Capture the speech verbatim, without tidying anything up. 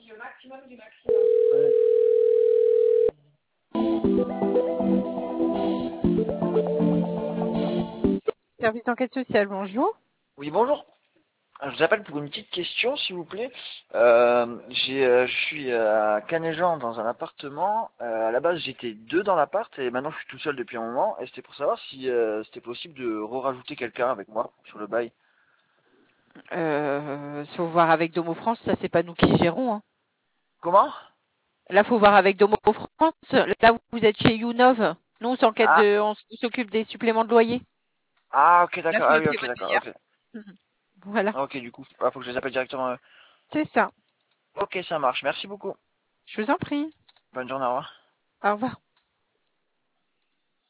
Service d'enquête sociale, bonjour. Oui, bonjour. Je vous appelle pour une petite question, s'il vous plaît. Euh, j'ai, euh, je suis à Canéjan dans un appartement. Euh, à la base, j'étais deux dans l'appart et maintenant je suis tout seul depuis un moment. Et c'était pour savoir si euh, c'était possible de re-rajouter quelqu'un avec moi sur le bail. Euh, faut voir avec Domo France, ça c'est pas nous qui gérons. Hein. Comment? Là, faut voir avec Domo France. Là, vous êtes chez Younov. Nous, on s'enquête Ah, de, on s'occupe des suppléments de loyer. ah, ok, Là, d'accord. faut Ah oui, appeler ok, votre d'accord. meilleur. Ok. Voilà, Ah, ok, du coup, il faut que je les appelle directement. euh. c'est ça. Ok, ça marche. Merci beaucoup. Je vous en prie. Bonne journée, au revoir. Au revoir.